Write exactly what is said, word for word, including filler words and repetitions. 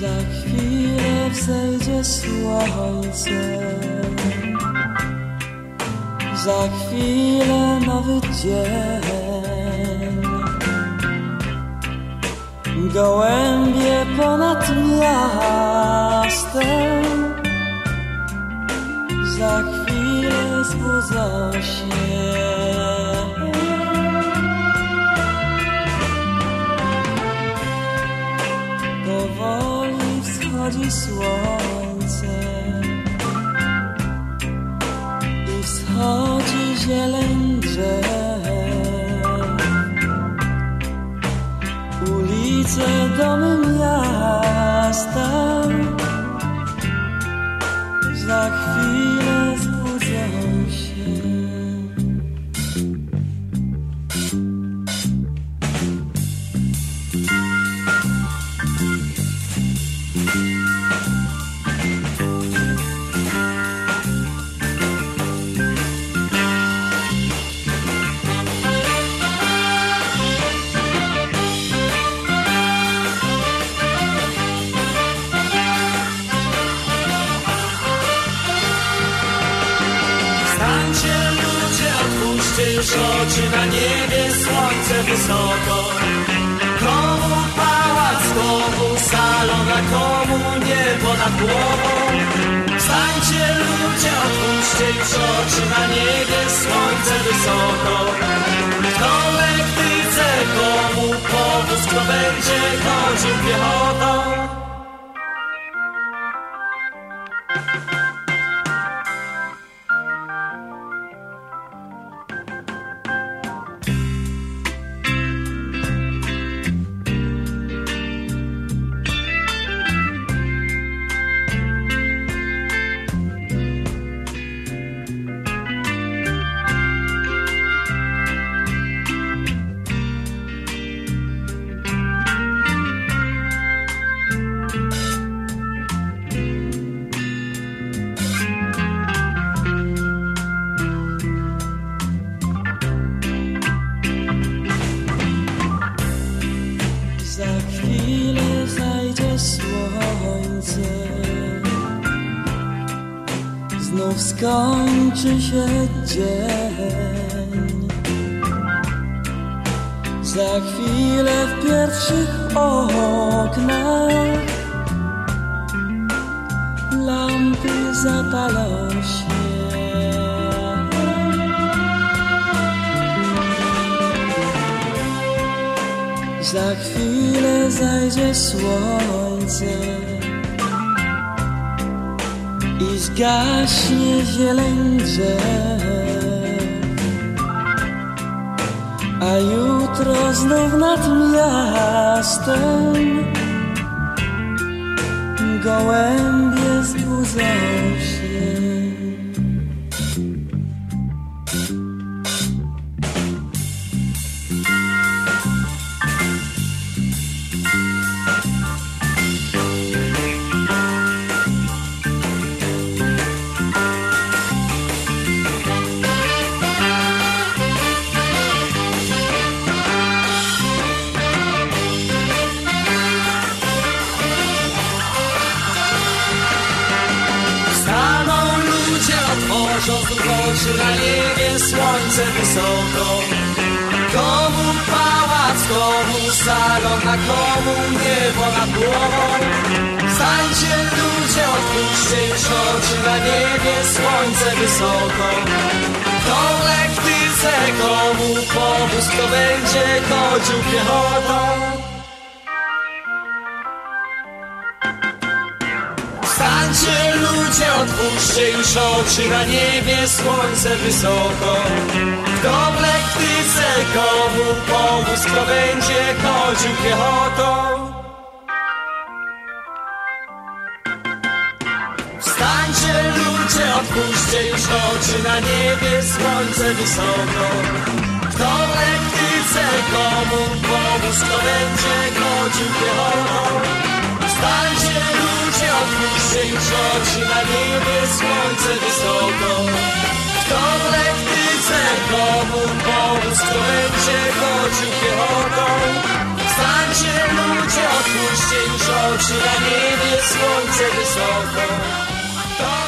Za chwilę wzejdzie słońce, za chwilę nowy dzień. Gołębie ponad miastem za chwilę zbudzą się. Powoli wschodzi słońce i wschodzi zieleń drzew. Ulice, domy miasta za chwilę zbudzą się. Już oczy na niebie, słońce wysoko. Komu pałac, komu salon, a komu niebo nad głową. Wstańcie ludzie, otwórzcie już oczy na niebie, słońce wysoko. Kto lektyce, komu powóz, kto będzie chodził piechotą. Za chwilę zajdzie słońce, znów skończy się dzień. Za chwilę w pierwszych oknach lampy zapalą się. Za chwilę zajdzie słońce i zgaśnie zieleń drzew, a jutro znów nad miastem gołębie zbudzą się. Oczy na niebie, słońce wysoko. Komu pałac, komu salon, a komu niebo nad głową. Wstańcie ludzie, otwórzcie już oczy na niebie, słońce wysoko. Kto lektyce, komu powóz, kto będzie chodził piechotą. Wstańcie ludzie, otwórzcie już oczy na niebie, słońce wysoko. Kto w lektyce, komu powóz, kto będzie chodził piechotą. Wstańcie ludzie, otwórzcie już oczy na niebie, słońce wysoko. Kto w lektyce, komu powóz, kto będzie chodził piechotą. Wstańcie ludzie, otwórzcie już oczy na niebie, słońce wysoko. Kto w lektyce, komu pomóc, kto będzie chodził piechotą. Wstańcie ludzie, otwórzcie już oczy, na niebie słońce wysoko. To